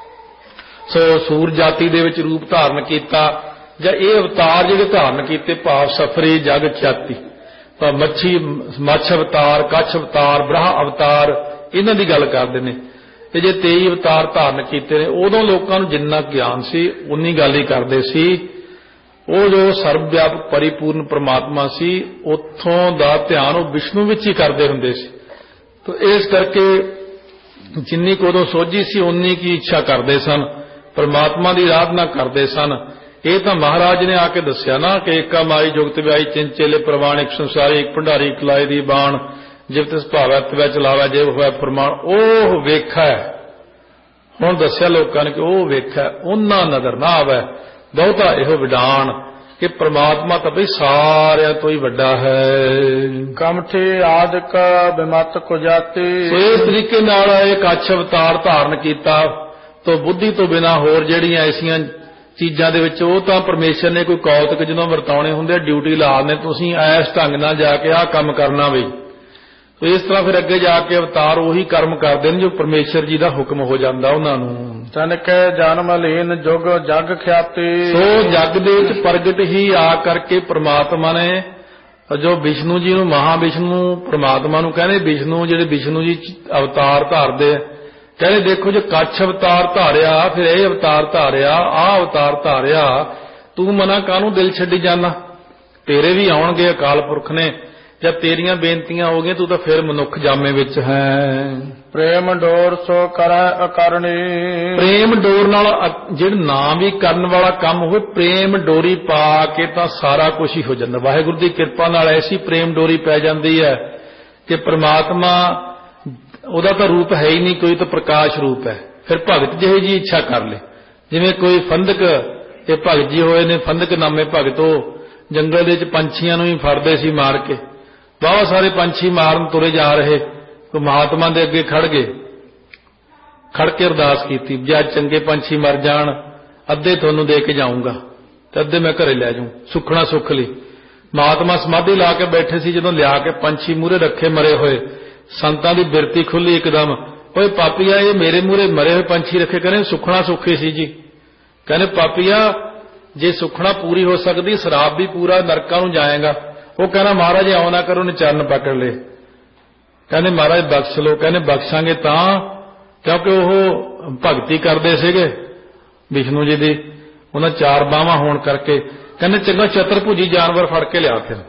ਸੋ ਸੂਰ ਜਾਤੀ ਦੇ ਵਿੱਚ ਰੂਪ ਧਾਰਨ ਕੀਤਾ, ਜਾਂ ਇਹ ਅਵਤਾਰ ਜਿਹੜੇ ਧਾਰਨ ਕੀਤੇ ਭਾਵ ਸਫਰੀ ਜਗ ਚਾਤੀ, ਤਾਂ ਮੱਛੀ ਮੱਛ ਅਵਤਾਰ, ਕੱਛ ਅਵਤਾਰ, ਬ੍ਰਹਾ ਅਵਤਾਰ, ਇਹਨਾਂ ਦੀ ਗੱਲ ਕਰਦੇ ਨੇ। ਤੇ ਜੇ ਤੇਈ ਅਵਤਾਰ ਧਾਰਨ ਕੀਤੇ ਨੇ, ਉਦੋਂ ਲੋਕਾਂ ਨੂੰ ਜਿੰਨਾ ਗਿਆਨ ਸੀ ਉਨੀ ਗੱਲ ਹੀ ਕਰਦੇ ਸੀ। ਉਹ ਜੋ ਸਰਬ ਵਿਆਪਕ ਪਰਿਪੂਰਨ ਪ੍ਰਮਾਤਮਾ ਸੀ, ਉੱਥੋਂ ਦਾ ਧਿਆਨ ਉਹ ਵਿਸ਼ਨੂੰ ਵਿੱਚ ਹੀ ਕਰਦੇ ਹੁੰਦੇ ਸੀ। ਤਾਂ ਇਸ ਕਰਕੇ ਜਿੰਨੀ ਕੁ ਉਦੋਂ ਸੋਝੀ ਸੀ ਉਨੀ ਕੀ ਇੱਛਾ ਕਰਦੇ ਸਨ, ਪ੍ਰਮਾਤਮਾ ਦੀ ਆਰਾਧਨਾ ਕਰਦੇ ਸਨ। ਇਹ ਤਾਂ ਮਹਾਰਾਜ ਨੇ ਆ ਕੇ ਦੱਸਿਆ ਨਾ ਕਿ ਏਕਾ ਮਾਈ ਜੁਗਤ ਵਿਆਈ ਚਿੰਚੇਲੇ ਪ੍ਰਵਾਣ, ਇੱਕ ਸੰਸਾਰੀ ਇੱਕ ਭੰਡਾਰੀ ਕਲਾਏ ਦੀ ਬਾਣ, ਜਿਵ ਤਿਸ ਭਾਵੈ ਤਿਵੈ ਚਲਾਵੈ ਜੇ ਹੋਇਆ ਪ੍ਰਮਾਣ। ਉਹ ਵੇਖੈ, ਹੁਣ ਦੱਸਿਆ ਲੋਕਾਂ ਨੇ ਕਿ ਉਹ ਵੇਖੈ, ਉਹਨਾਂ ਨਜ਼ਰ ਨਾ ਆਵੈ ਬਹੁਤਾ ਇਹੋ ਵਿਡਾਣ ਕਿ ਪ੍ਰਮਾਤਮਾ ਤਾਂ ਬਈ ਸਾਰਿਆਂ ਤੋਂ ਹੀ ਵੱਡਾ ਹੈ। ਕਮਠੇ ਆਦਿਕ ਬਿਮਤ ਕੋ ਜਾਤੀ। ਇਸ ਤਰੀਕੇ ਨਾਲ ਇਹ ਕੱਛ ਅਵਤਾਰ ਧਾਰਨ ਕੀਤਾ, ਤੋਂ ਬੁੱਧੀ ਤੋਂ ਬਿਨਾਂ ਹੋਰ ਜਿਹੜੀਆਂ ਐਸੀਆਂ ਚੀਜ਼ਾਂ ਦੇ ਵਿੱਚ ਉਹ ਤਾਂ ਪਰਮੇਸ਼ਰ ਨੇ ਕੋਈ ਕੌਤਕ ਜਦੋਂ ਵਰਤਾਉਣੇ ਹੁੰਦੇ ਡਿਊਟੀ ਲਾ ਨੇ, ਤੁਸੀਂ ਐਸ ਢੰਗ ਨਾਲ ਜਾ ਕੇ ਆਹ ਕੰਮ ਕਰਨਾ ਵੀ। ਇਸ ਤਰ੍ਹਾਂ ਫਿਰ ਅੱਗੇ ਜਾ ਕੇ ਅਵਤਾਰ ਉਹੀ ਕਰਮ ਕਰਦੇ ਨੇ ਜੋ ਪਰਮੇਸ਼ਰ ਜੀ ਦਾ ਹੁਕਮ ਹੋ ਜਾਂਦਾ ਉਹਨਾਂ ਨੂੰ। ਤਨ ਕੈ ਜਨਮ ਲੀਨ ਜੁਗ ਜਗ ਖਿਆਤੀ। ਸੋ ਜਗ ਦੇ ਵਿੱਚ ਪ੍ਰਗਟ ਹੀ ਆ ਕਰਕੇ ਪ੍ਰਮਾਤਮਾ ਨੇ ਜੋ ਵਿਸ਼ਨੂੰ ਜੀ ਨੂੰ, ਮਹਾ ਵਿਸ਼ਨੂੰ ਪ੍ਰਮਾਤਮਾ ਨੂੰ ਕਹਿੰਦੇ, ਵਿਸ਼ਨੂੰ ਜਿਹੜੇ ਵਿਸ਼ਨੂੰ ਜੀ ਅਵਤਾਰ ਧਾਰਦੇ ਆ, ਕਹਿੰਦੇ ਦੇਖੋ ਜੇ ਕੱਛ ਅਵਤਾਰ ਧਾਰਿਆ, ਫਿਰ ਇਹ ਅਵਤਾਰ ਧਾਰਿਆ, ਆਹ ਅਵਤਾਰ ਧਾਰਿਆ, ਤੂੰ ਮਨਾ ਕਾਹਨੂੰ ਦਿਲ ਛੱਡੀ ਜਾਣਾ, ਤੇਰੇ ਵੀ ਆਉਣਗੇ ਅਕਾਲ ਪੁਰਖ ਨੇ, ਜਦ ਤੇਰੀਆਂ ਬੇਨਤੀਆਂ ਹੋ ਗਈਆਂ ਤੂੰ ਤਾਂ ਫਿਰ ਮਨੁੱਖ ਜਾਮੇ ਵਿੱਚ ਹੈ। ਪ੍ਰੇਮ ਡੋਰ ਸੋ ਕਰੈ ਅਕਰਣੀ। ਪ੍ਰੇਮ ਡੋਰ ਨਾਲ ਜਿਹੜਾ ਨਾਮ ਵੀ ਕਰਨ ਵਾਲਾ ਕੰਮ ਹੋਵੇ, ਪ੍ਰੇਮ ਡੋਰੀ ਪਾ ਕੇ ਤਾਂ ਸਾਰਾ ਕੁਝ ਹੀ ਹੋ ਜਾਂਦਾ। ਵਾਹਿਗੁਰੂ ਦੀ ਕਿਰਪਾ ਨਾਲ ਐਸੀ ਪ੍ਰੇਮ ਡੋਰੀ ਪੈ ਜਾਂਦੀ ਹੈ ਕਿ ਪ੍ਰਮਾਤਮਾ, ਉਹਦਾ ਤਾਂ ਰੂਪ ਹੈ ਹੀ ਨਹੀਂ ਕੋਈ, ਤਾਂ ਪ੍ਰਕਾਸ਼ ਰੂਪ ਹੈ। ਫਿਰ ਭਗਤ ਜਿਹੇ ਜੀ ਇੱਛਾ ਕਰ ਲੇ, ਜਿਵੇਂ ਕੋਈ ਫੰਦਕ, ਇਹ ਭਗਤ ਜੀ ਹੋਏ ਨੇ ਫੰਦਕ ਨਾਮੇ ਭਗਤ, ਉਹ ਜੰਗਲ ਦੇ ਵਿੱਚ ਪੰਛੀਆਂ ਨੂੰ ਹੀ ਫੜਦੇ ਸੀ ਮਾਰ ਕੇ, ਬਹੁਤ ਸਾਰੇ ਪੰਛੀ ਮਾਰਨ ਤੁਰੇ ਜਾ ਰਹੇ, ਉਹ ਮਹਾਤਮਾ ਦੇ ਅੱਗੇ ਖੜ ਗਏ, ਖੜ ਕੇ ਅਰਦਾਸ ਕੀਤੀ ਜੇ ਅੱਜ ਚੰਗੇ ਪੰਛੀ ਮਰ ਜਾਣ, ਅੱਧੇ ਤੁਹਾਨੂੰ ਦੇ ਕੇ ਜਾਊਂਗਾ ਤੇ ਅੱਧੇ ਮੈਂ ਘਰੇ ਲੈ ਜਾਊਂ, ਸੁੱਖਣਾ ਸੁੱਖ ਲਈ। ਮਹਾਤਮਾ ਸਮਾਧੀ ਲਾ ਕੇ ਬੈਠੇ ਸੀ, ਜਦੋਂ ਲਿਆ ਕੇ ਪੰਛੀ ਮੂਹਰੇ ਰੱਖੇ ਮਰੇ ਹੋਏ, ਸੰਤਾਂ ਦੀ ਬਿਰਤੀ ਖੁੱਲੀ ਇੱਕਦਮ, ਓਏ ਪਾਪੀਆ ਇਹ ਮੇਰੇ ਮੂਹਰੇ ਮਰੇ ਹੋਏ ਪੰਛੀ ਰੱਖੇ, ਕਹਿੰਦੇ ਸੁੱਖਣਾ ਸੁੱਖੀ ਸੀ ਜੀ। ਕਹਿੰਦੇ ਪਾਪੀਆ ਜੇ ਸੁੱਖਣਾ ਪੂਰੀ ਹੋ ਸਕਦੀ, ਸ਼ਰਾਬ ਵੀ ਪੂਰਾ, ਨਰਕਾਂ ਨੂੰ ਜਾਏਗਾ। ਉਹ ਕਹਿੰਦਾ ਮਹਾਰਾਜ ਆਉ ਨਾ ਕਰੋ, ਨੇ ਚਰਨ ਪਕੜ ਲਏ। ਕਹਿੰਦੇ ਮਹਾਰਾਜ ਬਖਸ਼ ਲਓ। ਕਹਿੰਦੇ ਬਖਸ਼ਾਂਗੇ ਤਾਂ, ਕਿਉਂਕਿ ਉਹ ਭਗਤੀ ਕਰਦੇ ਸੀਗੇ ਵਿਸ਼ਨੂੰ ਜੀ ਦੀ, ਉਹਨਾਂ ਚਾਰ ਬਾਹਾਂ ਹੋਣ ਕਰਕੇ। ਕਹਿੰਦੇ ਚੰਗਾ ਚਤਰਭੁਜੀ ਜਾਨਵਰ ਫੜ ਕੇ ਲਿਆ। ਫਿਰ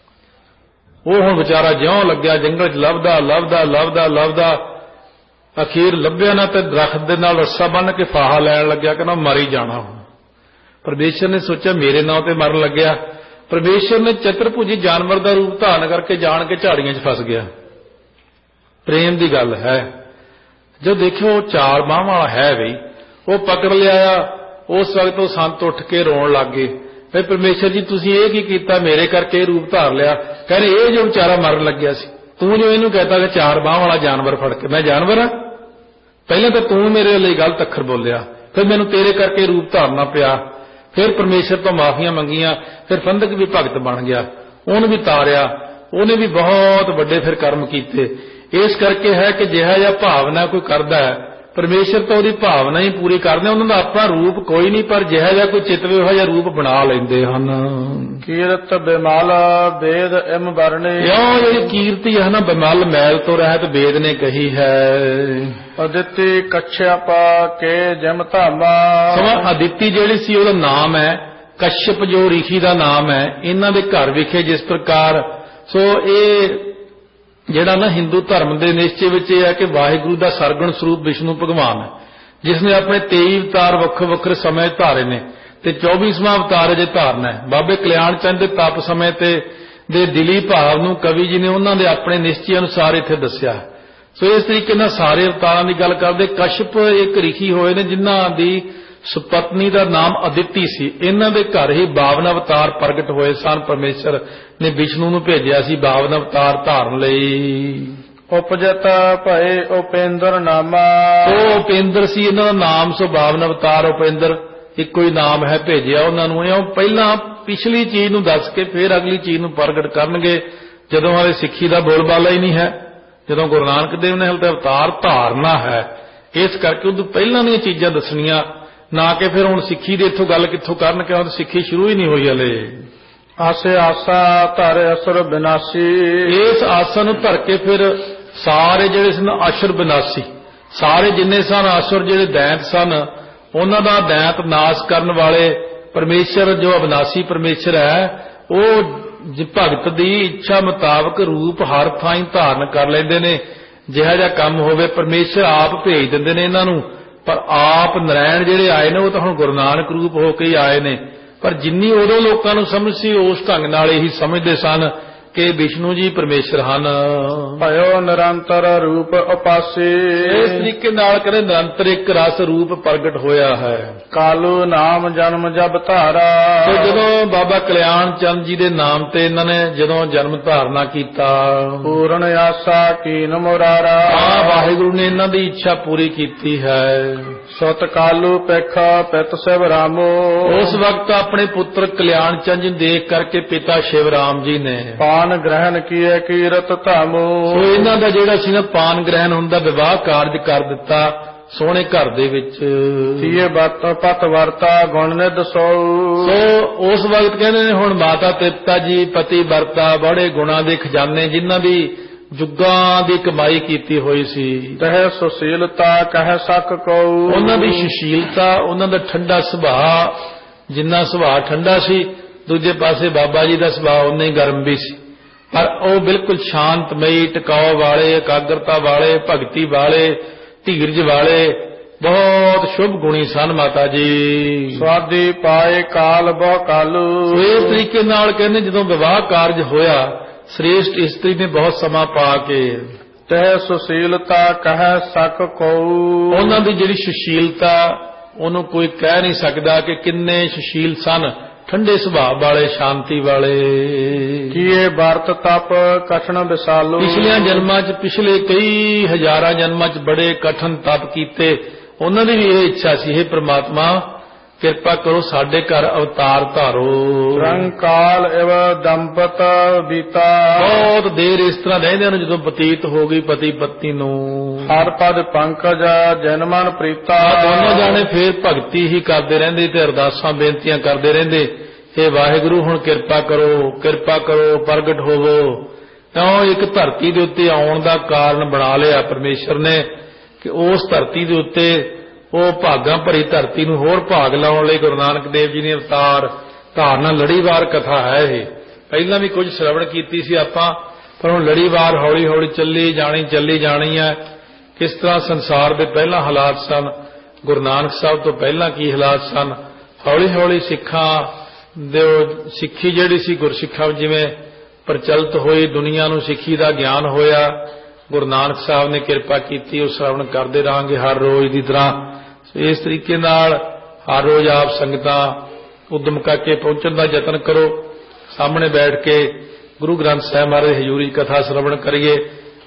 ਉਹ ਹੁਣ ਵਿਚਾਰਾ ਜਿਉਂ ਲੱਗਿਆ ਜੰਗਲ 'ਚ ਲੱਭਦਾ ਲੱਭਦਾ ਲੱਭਦਾ ਲੱਭਦਾ, ਅਖੀਰ ਲੱਭਿਆ ਨਾ ਤੇ ਦਰਖਤ ਦੇ ਨਾਲ ਰੱਸਾ ਬੰਨ੍ਹ ਕੇ ਫਾਹਾ ਲੈਣ ਲੱਗਿਆ, ਕਹਿੰਦਾ ਮਰ ਹੀ ਜਾਣਾ ਹੁਣ। ਪਰਮੇਸ਼ਰ ਨੇ ਸੋਚਿਆ ਮੇਰੇ ਨਾਂ ਤੇ ਮਰਨ ਲੱਗਿਆ। ਪਰਮੇਸ਼ਰ ਨੇ ਚਤਰਭੁਜੀ ਜਾਨਵਰ ਦਾ ਰੂਪ ਧਾਰਨ ਕਰਕੇ ਜਾਣ ਕੇ ਝਾੜੀਆਂ 'ਚ ਫਸ ਗਿਆ। ਪ੍ਰੇਮ ਦੀ ਗੱਲ ਹੈ। ਜੋ ਦੇਖਿਓ ਚਾਰ ਬਾਹਾਂ ਵਾਲਾ ਹੈ ਬਈ, ਉਹ ਪਕੜ ਲਿਆ। ਉਸ ਵਕਤ ਉਹ ਸੰਤ ਉੱਠ ਕੇ ਰੋਣ ਲੱਗ ਗਏ, ਵੀ ਪਰਮੇਸ਼ਰ ਜੀ ਤੁਸੀਂ ਇਹ ਕੀ ਕੀਤਾ, ਮੇਰੇ ਕਰਕੇ ਰੂਪ ਧਾਰ ਲਿਆ। ਕਹਿੰਦੇ ਇਹ ਜੋ ਵਿਚਾਰਾ ਮਰਨ ਲੱਗਿਆ ਸੀ, ਤੂੰ ਜੋ ਇਹਨੂੰ ਕਹਤਾ ਕਿ ਚਾਰ ਬਾਹਾਂ ਵਾਲਾ ਜਾਨਵਰ ਫੜ ਕੇ, ਮੈਂ ਜਾਨਵਰ ਹਾਂ? ਪਹਿਲਾਂ ਤਾਂ ਤੂੰ ਮੇਰੇ ਲਈ ਗਲਤ ਅੱਖਰ ਬੋਲਿਆ, ਫਿਰ ਮੈਨੂੰ ਤੇਰੇ ਕਰਕੇ ਰੂਪ ਧਾਰਨਾ ਪਿਆ, ਫਿਰ ਪਰਮੇਸ਼ਰ ਤੋਂ ਮਾਫੀਆਂ ਮੰਗੀਆਂ, ਫਿਰ ਫੰਦਕ ਵੀ ਭਗਤ ਬਣ ਗਿਆ, ਉਹਨੂੰ ਵੀ ਤਾਰਿਆ, ਉਹਨੇ ਵੀ ਬਹੁਤ ਵੱਡੇ ਫਿਰ ਕਰਮ ਕੀਤੇ। ਇਸ ਕਰਕੇ ਹੈ ਕਿ ਜਿਹੜਾ ਜਿਹਾ ਭਾਵਨਾ ਕੋਈ ਕਰਦਾ ਹੈ, ਪਰਮੇਸ਼ਰ ਤਾਂ ਉਹਦੀ ਭਾਵਨਾ ਹੀ ਪੂਰੀ ਕਰਦੇ, ਉਹਨਾਂ ਦਾ ਆਪਣਾ ਰੂਪ ਕੋਈ ਨਹੀਂ, ਪਰ ਜਿਹੜਾ ਜਿਹਾ ਕੋਈ ਚਿਤਵੇ ਉਹੋ ਜਿਹਾ ਰੂਪ ਬਣਾ ਲੈਂਦੇ ਹਨ। ਕੀਰਤ ਬਿਮਲ ਵੇਦ ਇਮ ਵਰਣੇ, ਇਉਂ ਜਿਹੜੀ ਕੀਰਤੀ ਹੈ ਨਾ ਬਿਮਲ ਮੈਲ ਤੋਂ ਰਹਿਤ ਵੇਦ ਨੇ ਕਹੀ ਹੈ। ਅਦਿੱਤੀ ਕਛਯਪ ਕੇ ਜਮ ਧਾਮਾ, ਸਮਾਂ ਅਦਿੱਤੀ ਜਿਹੜੀ ਸੀ ਉਹਦਾ ਨਾਮ ਹੈ, ਕਸ਼ਯਪ ਜੋ ਰਿਸ਼ੀ ਦਾ ਨਾਮ ਹੈ, ਇਹਨਾਂ ਦੇ ਘਰ ਵਿਖੇ ਜਿਸ ਪ੍ਰਕਾਰ। ਸੋ ਇਹ ਜਿਹੜਾ ਨਾ ਹਿੰਦੂ ਧਰਮ ਦੇ ਨਿਸ਼ਚੇ ਵਿੱਚ ਇਹ ਹੈ ਕਿ ਵਾਹਿਗੁਰੂ ਦਾ ਸਰਗੁਣ ਸਰੂਪ ਵਿਸ਼ਨੂੰ ਭਗਵਾਨ ਹੈ, ਜਿਸ ਨੇ ਆਪਣੇ ਤੇਈ ਅਵਤਾਰ ਵੱਖੋ ਵੱਖਰੇ ਸਮੇਂ ਧਾਰੇ ਨੇ ਤੇ ਚੌਬੀਸਵਾਂ ਅਵਤਾਰ ਅਜੇ ਧਾਰਨਾ ਹੈ। ਬਾਬੇ ਕਲਿਆਣ ਚੰਦ ਦੇ ਤਪ ਸਮੇਂ ਤੇ ਦੇ ਦਿਲੀ ਭਾਵ ਨੂੰ ਕਵੀ ਜੀ ਨੇ ਉਹਨਾਂ ਦੇ ਆਪਣੇ ਨਿਸ਼ਚੇ ਅਨੁਸਾਰ ਇੱਥੇ ਦੱਸਿਆ। ਸੋ ਇਸ ਤਰੀਕੇ ਨਾਲ ਸਾਰੇ ਅਵਤਾਰਾਂ ਦੀ ਗੱਲ ਕਰਦੇ। ਕਸ਼ਪ ਇੱਕ ਰਿਸ਼ੀ ਹੋਏ ਨੇ ਜਿਨ੍ਹਾਂ ਦੀ ਸੁਪਤਨੀ ਦਾ ਨਾਮ ਅਦਿੱਤੀ ਸੀ, ਇਹਨਾਂ ਦੇ ਘਰ ਹੀ ਬਾਵਨ ਅਵਤਾਰ ਪ੍ਰਗਟ ਹੋਏ ਸਨ। ਪਰਮੇਸ਼ਰ ਨੇ ਵਿਸ਼ਨੂੰ ਨੂੰ ਭੇਜਿਆ ਸੀ ਬਾਵਨ ਅਵਤਾਰ ਧਾਰਨ ਲਈ। ਉਪਜਤ ਭਏ ਉਪੇਂਦਰ ਨਾਮਾ, ਉਹ ਉਪੇਂਦਰ ਸੀ ਇਹਨਾਂ ਦਾ ਨਾਮ, ਸੋ ਬਾਵਨ ਅਵਤਾਰ ਉਪੇਂਦਰ ਇੱਕੋ ਹੀ ਨਾਮ ਹੈ, ਭੇਜਿਆ ਉਹਨਾਂ ਨੂੰ। ਇਉਂ ਪਹਿਲਾਂ ਪਿਛਲੀ ਚੀਜ਼ ਨੂੰ ਦੱਸ ਕੇ ਫਿਰ ਅਗਲੀ ਚੀਜ਼ ਨੂੰ ਪ੍ਰਗਟ ਕਰਨਗੇ, ਜਦੋਂ ਹਾਲੇ ਸਿੱਖੀ ਦਾ ਬੋਲਬਾਲਾ ਹੀ ਨਹੀਂ ਹੈ, ਜਦੋਂ ਗੁਰੂ ਨਾਨਕ ਦੇਵ ਨੇ ਹਲੇ ਅਵਤਾਰ ਧਾਰਨਾ ਹੈ। ਇਸ ਕਰਕੇ ਉਦੋਂ ਪਹਿਲਾਂ ਦੀਆਂ ਚੀਜ਼ਾਂ ਦੱਸਣੀਆਂ, ਨਾ ਕਿ ਫਿਰ ਹੁਣ ਸਿੱਖੀ ਦੀ ਇੱਥੋਂ ਗੱਲ ਕਿੱਥੋਂ ਕਰਨ, ਕਿਉਂ ਸਿੱਖੀ ਸ਼ੁਰੂ ਹੀ ਨਹੀਂ ਹੋਈ ਹਲੇ। ਆਸੇ ਆਸਾ ਧਰ ਅਸੁਰ ਬਿਨਾਸੀ, ਇਸ ਆਸਾ ਨੂੰ ਧਰ ਕੇ ਫਿਰ ਸਾਰੇ ਜਿਹੜੇ ਸਨ ਅਸੁਰ ਬਿਨਾਸੀ, ਸਾਰੇ ਜਿੰਨੇ ਸਨ ਅਸੁਰ ਜਿਹੜੇ ਦੈਂਤ ਸਨ, ਉਹਨਾਂ ਦਾ ਦੈਂਤ ਨਾਸ਼ ਕਰਨ ਵਾਲੇ ਪਰਮੇਸ਼ਰ ਜੋ ਅਬਿਨਾਸੀ ਪਰਮੇਸ਼ਰ ਹੈ, ਉਹ ਭਗਤ ਦੀ ਇੱਛਾ ਮੁਤਾਬਕ ਰੂਪ ਹਰ ਥਾਂ ਧਾਰਨ ਕਰ ਲੈਂਦੇ ਨੇ। ਜਿਹੜਾ ਜਿਹਾ ਕੰਮ ਹੋਵੇ ਪਰਮੇਸ਼ਰ ਆਪ ਭੇਜ ਦਿੰਦੇ ਨੇ ਇਹਨਾਂ ਨੂੰ, ਪਰ ਆਪ ਨਰਾਇਣ ਜਿਹੜੇ ਆਏ ਨੇ ਉਹ ਤਾਂ ਹੁਣ ਗੁਰੂ ਨਾਨਕ ਰੂਪ ਹੋ ਕੇ ਹੀ ਆਏ ਨੇ। ਪਰ ਜਿੰਨੀ ਉਦੋਂ ਲੋਕਾਂ ਨੂੰ ਸਮਝ ਸੀ ਉਸ ਢੰਗ ਨਾਲ ਇਹੀ ਸਮਝਦੇ ਸਨ ਕਿ ਵਿਸ਼ਨੂੰ ਜੀ ਪਰਮੇਸ਼ਰ ਹਨ। ਭਇਓ ਨਿਰੰਤਰ ਰੂਪ ਉਪਾਸੀ, ਇਸ ਤਰੀਕੇ ਨਾਲ ਕਹਿੰਦੇ ਨਿਰੰਤਰ ਇੱਕ ਰਸ ਰੂਪ ਪ੍ਰਗਟ ਹੋਇਆ ਹੈ। ਕਾਲੂ ਨਾਮ ਜਨਮ ਜਬ ਧਾਰਾ, ਤੇ ਜਦੋਂ ਬਾਬਾ ਕਲਿਆਣ ਚੰਦ ਜੀ ਦੇ ਨਾਮ ਤੇ ਇਹਨਾਂ ਨੇ ਜਦੋਂ ਜਨਮ ਧਾਰਨਾ ਕੀਤਾ, ਪੂਰਨ ਆਸਾ ਕੀਨ ਮੁਰਾਰਾ, ਆ ਵਾਹਿਗੁਰੂ ਨੇ ਇਹਨਾਂ ਦੀ ਇੱਛਾ ਪੂਰੀ ਕੀਤੀ ਹੈ। ਸਤ ਕਾਲੂ ਪੇਖਾ ਪਿਤ ਸਿਵ ਰਾਮੋ, ਉਸ ਵਕਤ ਆਪਣੇ ਪੁੱਤਰ ਕਲਿਆਣ ਚੰਦ ਜੀ ਦੇਖ ਕਰਕੇ ਪਿਤਾ ਸ਼ਿਵ ਰਾਮ ਜੀ ਨੇ ਪਾਨ ਗ੍ਰਹਿਣ ਕੀਏ ਕੀਰਤ ਧਾਮੋ, ਸੋ ਇਹਨਾਂ ਦਾ ਜਿਹੜਾ ਸੀ ਨਾ ਪਾਨ ਗ੍ਰਹਿਣ ਹੁੰਦਾ ਵਿਵਾਹ ਕਾਰਜ ਕਰ ਦਿੱਤਾ ਸੋਹਣੇ ਘਰ ਦੇ ਵਿੱਚ। ਥੀਏ ਬਤ ਪਤ ਵਰਤਾ ਗੁਣ ਨਿਧ ਸੋ, ਸੋ ਉਸ ਵਕਤ ਕਹਿੰਦੇ ਨੇ ਹੁਣ ਮਾਤਾ ਪਿਤਾ ਜੀ ਪਤੀ ਵਰਤਾ ਬੜੇ ਗੁਣਾਂ ਦੇ ਖਜ਼ਾਨੇ ਜਿਨ੍ਹਾਂ ਦੀ ਜੁਗਾਂ ਦੀ ਕਮਾਈ ਕੀਤੀ ਹੋਈ ਸੀ। ਤਹਿ ਸੁਸ਼ੀਲਤਾ ਕਹਿ ਸਕ ਕੋ, ਉਹਨਾਂ ਦੀ ਸੁਸ਼ੀਲਤਾ, ਉਹਨਾਂ ਦਾ ਠੰਡਾ ਸੁਭਾਅ, ਜਿੰਨਾ ਸੁਭਾਅ ਠੰਡਾ ਸੀ, ਦੂਜੇ ਪਾਸੇ ਬਾਬਾ ਜੀ ਦਾ ਸੁਭਾਅ ਉਨਾ ਹੀ ਗਰਮ ਵੀ ਸੀ, ਪਰ ਉਹ ਬਿਲਕੁਲ ਸ਼ਾਂਤਮਈ, ਟਿਕਾਓ ਵਾਲੇ, ਇਕਾਗਰਤਾ ਵਾਲੇ, ਭਗਤੀ ਵਾਲੇ, ਧੀਰਜ ਵਾਲੇ, ਬਹੁਤ ਸ਼ੁਭ ਗੁਣੀ ਸਨ ਮਾਤਾ ਜੀ। ਸਵਾਦੀ ਪਾਏ ਕਾਲ ਬਹੁ ਕਾਲੂ, ਇਸ ਤਰੀਕੇ ਨਾਲ ਕਹਿੰਦੇ ਜਦੋਂ ਵਿਵਾਹ ਕਾਰਜ ਹੋਇਆ ਸ੍ਰੇਸ਼ਟ ਇਸਤਰੀ ਨੇ ਬਹੁਤ ਸਮਾਂ ਪਾ ਕੇ, ਤਹਿ ਸੁਸ਼ੀਲਤਾ ਕਹਿ ਸਕ ਕੋ, ਉਹਨਾਂ ਦੀ ਜਿਹੜੀ ਸੁਸ਼ੀਲਤਾ ਉਹਨੂੰ ਕੋਈ ਕਹਿ ਨਹੀਂ ਸਕਦਾ ਕਿ ਕਿੰਨੇ ਸੁਸ਼ੀਲ ਸਨ, ਠੰਡੇ ਸੁਭਾਅ ਵਾਲੇ, ਸ਼ਾਂਤੀ ਵਾਲੇ। ਕੀਏ ਵਰਤ ਤਪ ਕਠਨ ਵਿਸਾਲੂ, ਪਿਛਲੀਆਂ ਜਨਮਾਂ 'ਚ, ਪਿਛਲੇ ਕਈ ਹਜ਼ਾਰਾਂ ਜਨਮਾਂ 'ਚ ਬੜੇ ਕਠਨ ਤਪ ਕੀਤੇ। ਉਹਨਾਂ ਦੀ ਵੀ ਇਹ ਇੱਛਾ ਸੀ, ਹੇ ਪ੍ਰਮਾਤਮਾ ਕਿਰਪਾ ਕਰੋ ਸਾਡੇ ਘਰ ਅਵਤਾਰ ਧਾਰੋ। ਰੰਕਾਲ ਇਵ ਦੰਪਤ ਬੀਤਾ, ਬਹੁਤ ਦੇਰ ਇਸ ਤਰ੍ਹਾਂ ਰਹਿੰਦਿਆਂ ਨੂੰ ਜਦੋਂ ਬਤੀਤ ਹੋ ਗਈ ਪਤੀ ਪਤਨੀ ਨੂੰ, ਹਰ ਪਦ ਪੰਕਜ ਜਨ ਮਨ ਪ੍ਰੀਤਾ, ਦੋਨੋਂ ਜਾਣੇ ਫੇਰ ਭਗਤੀ ਹੀ ਕਰਦੇ ਰਹਿੰਦੇ ਤੇ ਅਰਦਾਸਾਂ ਬੇਨਤੀਆਂ ਕਰਦੇ ਰਹਿੰਦੇ, ਹੇ ਵਾਹਿਗੁਰੂ ਹੁਣ ਕਿਰਪਾ ਕਰੋ, ਕਿਰਪਾ ਕਰੋ, ਪ੍ਰਗਟ ਹੋਵੋ। ਤਾਂ ਇੱਕ ਧਰਤੀ ਦੇ ਉੱਤੇ ਆਉਣ ਦਾ ਕਾਰਨ ਬਣਾ ਲਿਆ ਪਰਮੇਸ਼ਰ ਨੇ ਕਿ ਉਸ ਧਰਤੀ ਦੇ ਉੱਤੇ ਉਹ ਭਾਗਾਂ ਭਰੀ ਧਰਤੀ ਨੂੰ ਹੋਰ ਭਾਗ ਲਾਉਣ ਲਈ ਗੁਰੂ ਨਾਨਕ ਦੇਵ ਜੀ ਨੇ ਅਵਤਾਰ ਧਾਰਨਾ। ਲੜੀਵਾਰ ਕਥਾ ਹੈ ਇਹ, ਪਹਿਲਾਂ ਵੀ ਕੁਝ ਸ਼ਰਵਣ ਕੀਤੀ ਸੀ ਆਪਾਂ, ਪਰ ਹੁਣ ਲੜੀਵਾਰ ਹੌਲੀ ਹੌਲੀ ਚੱਲੀ ਜਾਣੀ ਚੱਲੀ ਜਾਣੀ ਹੈ। ਕਿਸ ਤਰ੍ਹਾਂ ਸੰਸਾਰ ਦੇ ਪਹਿਲਾਂ ਹਾਲਾਤ ਸਨ, ਗੁਰੂ ਨਾਨਕ ਸਾਹਿਬ ਤੋਂ ਪਹਿਲਾਂ ਕੀ ਹਾਲਾਤ ਸਨ, ਹੌਲੀ ਹੌਲੀ ਸਿੱਖਾਂ ਦੇ ਸਿੱਖੀ ਜਿਹੜੀ ਸੀ ਗੁਰਸਿੱਖਾਂ ਜਿਵੇਂ ਪ੍ਰਚਲਿਤ ਹੋਈ, ਦੁਨੀਆ ਨੂੰ ਸਿੱਖੀ ਦਾ ਗਿਆਨ ਹੋਇਆ, ਗੁਰੂ ਨਾਨਕ ਸਾਹਿਬ ਨੇ ਕਿਰਪਾ ਕੀਤੀ, ਉਹ ਸ਼ਰਵਣ ਕਰਦੇ ਰਹਾਂਗੇ ਹਰ ਰੋਜ਼ ਦੀ ਤਰ੍ਹਾਂ। ਇਸ ਤਰੀਕੇ ਨਾਲ ਹਰ ਰੋਜ਼ ਆਪ ਸੰਗਤਾਂ ਉਦਮ ਕਰਕੇ ਪਹੁੰਚਣ ਦਾ ਯਤਨ ਕਰੋ, ਸਾਹਮਣੇ ਬੈਠ ਕੇ ਗੁਰੂ ਗ੍ਰੰਥ ਸਾਹਿਬ ਮਹਾਰਾਜ ਹਜ਼ੂਰੀ ਕਥਾ ਸ਼ਰਵਣ ਕਰੀਏ।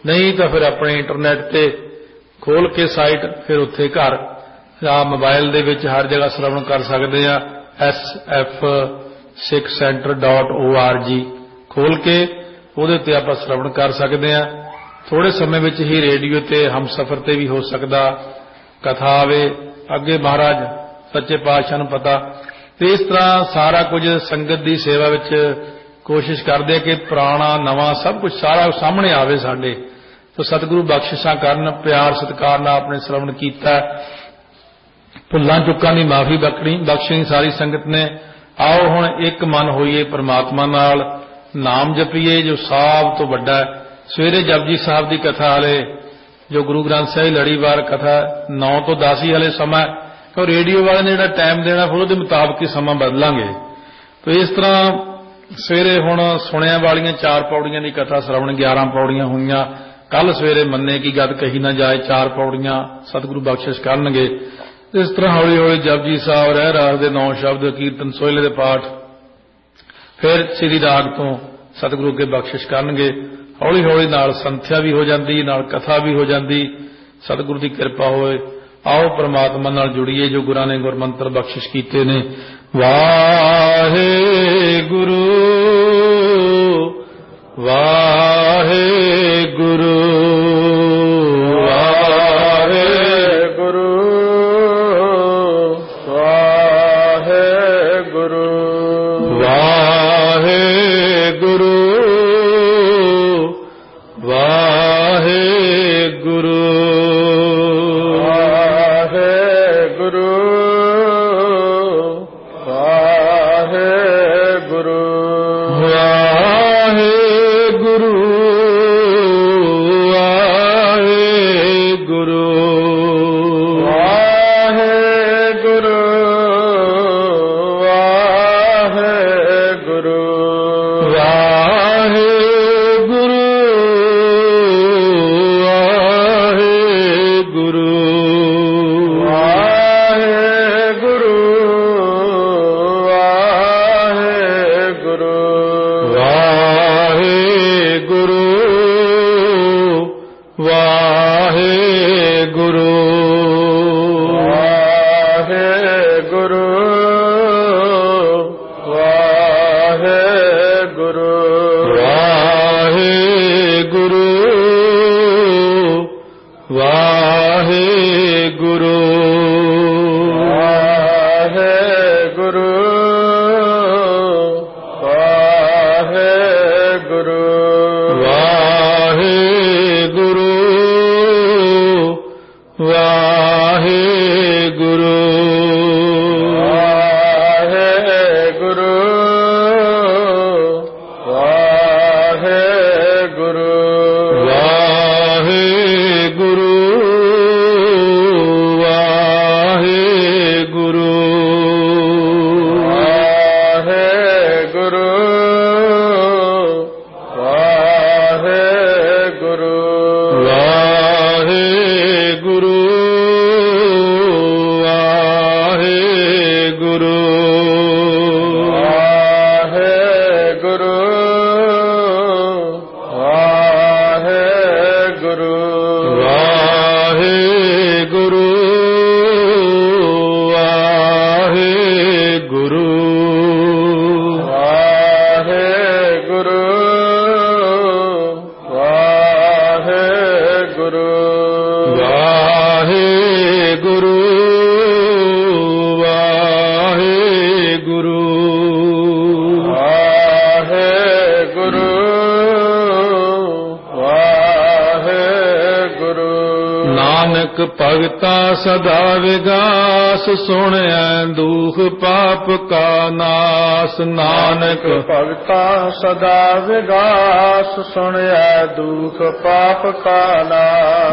नहीं तो फिर अपने इंटरनेट ते खोल के साइट फिर उत्थे घर ਜਾਂ मोबाइल दे विच हर जगह श्रवण कर सकते हैं। S F Sikh center dot O R G खोल के ਉਹਦੇ ਤੇ ਆਪਾਂ श्रवण कर सकते हैं। थोड़े समय विच ही रेडियो ते हम सफर ते भी हो सकता कथा आवे अगे महाराज सच्चे पातशाह नूं पता। ते इस तरह सारा कुछ संगत की सेवा विच कोशिश करते कि पुराना नवा सब कुछ सारा सामने आवे साडे। तो सतगुरु बख्शिशां करन प्यार सत्कार नाल अपने श्रवण कीता। भुल्लां चुक्कां दी माफी बखणी बख्शणी सारी संगत ने। आओ हुण एक मन होइए परमात्मा नाल नाम जपीए जो सब तो वड्डा है। सवेरे जपजी साहब की कथा हाले जो गुरु ग्रंथ साहिब लड़ीवार कथा नौ तो दस ही हाले समा क्यों रेडियो वाले ने जिहड़ा टाइम देना फिर उसके मुताबिक ही समा बदलांगे। तो इस तरह सवेरे हुण सुणिया वालियां चार पौड़ियां की कथा श्रवण ग्यारह पौड़ियां हुईयां। कल सवेरे मन्ने की गद कही ना जाए चार पौड़ियां सतगुरु बख्शिश करनगे। इस तरह हौली हौली जपजी साहब रह राग दे नौ शब्द कीर्तन सोहले दे पाठ फिर श्री राग तो सतगुरु के बख्शिश करनगे। हौली हौली नाल संथ्या भी हो जाती नाल कथा भी हो जाती सतगुरु की कृपा होए। आओ परमात्मा नाल जुड़िए जो गुरां ने गुरमंत्र बख्शिश कीते ने। वाहे गुरु वाहे गुरु वाहे गुरु वाहे गुरु वाहे गुरु वाहे गुरु वाहे गुरु वाहे गुरु वाहे गुरु वाहे गुरु वाहे गुरु वाहे गुरु वाहे भगता सदा विगास सुणिया दुख पाप का नास। नानक भगता सदा विगास सुणिया दुख पाप का नास।